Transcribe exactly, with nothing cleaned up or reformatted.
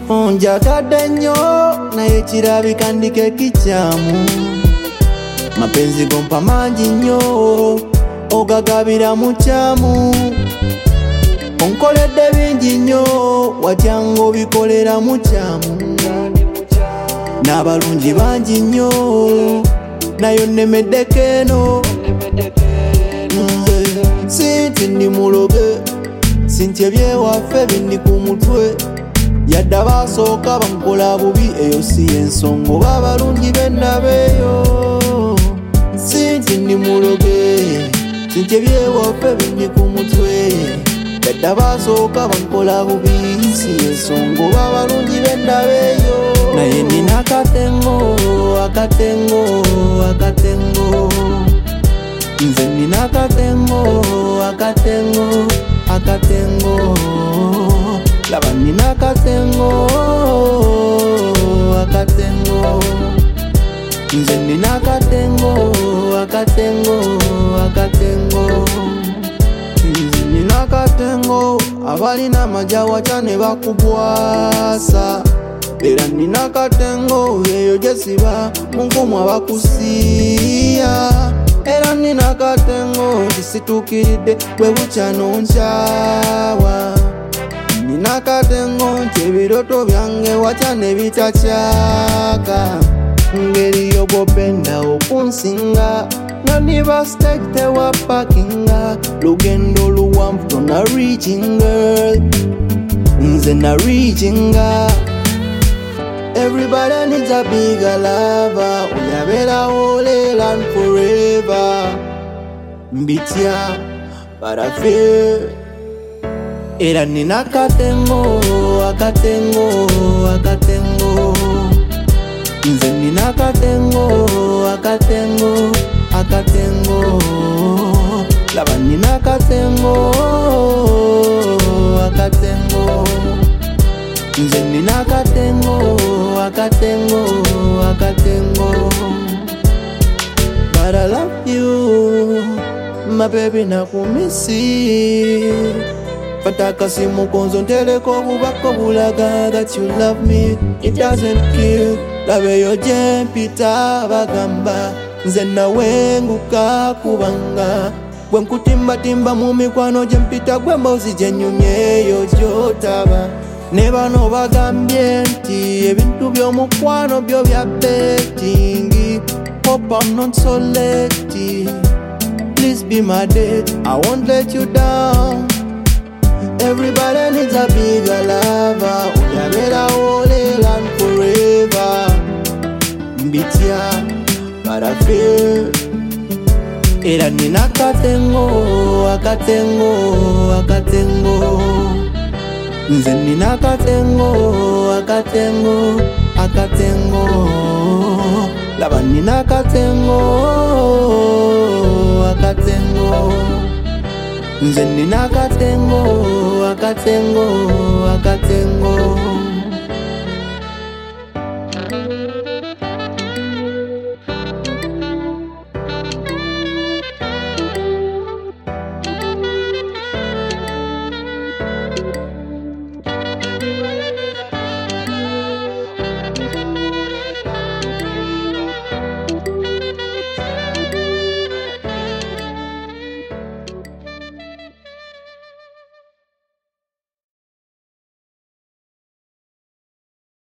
Njagade nnyo naye kirabika ndike kikyamu. Mapenzi gompa mangi nnyo ogagabira mu kyamu. Onkoledde bingi nnyo watya ng'obikolera mu kyamu. N'abalungi bangi nnyo nayo nnemeddeko eno. Nze sinti ndi muloge sinti ebyewaffe bindi ku mutwe. Yadde abasooka bankola bubi eyo si ensonga oba abalungi bendaba eyo. Sinti ndi muloge sinti ebyewaffe bindi ku mutwe. Yadde abasooka bankola bubi si ensonga oba abalungi bendaba eyo. Naye nina akatengo akatengo akatengo. Nze nina akatengo akatengo akatengo. Laba nina akatengo akatengo. Nze nina akatengo akatengo akatengo. Nze nina akatengo abalina amagya watya ne bakubwasa. Era nina akatengo eyo gye siba mu nkumu abakusiya. Era nina akatengo kisituukiridde bwe bukya n'onkyawa. Nina akatengo nti ebiroto byange watya ne bitakyaka. Ngeri yogopenda okunsinga nga niba stage tewapakinga. Lugendo luwanvu tona reaching girl nze na reachinga. Everybody needs a bigger lover. Uyabera all and forever. Mbitya but I feel. Era nina akatengo akatengo akatengo. Nze nina akatengo akatengo akatengo. Laba nina akatengo akatengo. Nze nina akatengo akatengo akatengo. But I love you my baby nakumisi. Fata akasimu konzo ntereko obubaka obulaga that you love me. It doesn't kill. Labe yo gye mpita bagamba nze nawe nguka kubanga. Bwe nkutimbatimba mu mikwano gye mpita gwe mboozi gye nnyumye eyo gy'otaba. Ne bano bagambye nti ebintu by'omukwano byo bya betting. Hope I'm not so late. Please be my date, I won't let you down. Everybody needs a bigger lover. Uyabera all and forever. Mbitya but I feel. Era nina akatengo akatengo akatengo. Nze nina akatengo akatengo akatengo. Laba nina akatengo akatengo. Nze nina akatengo akatengo akatengo.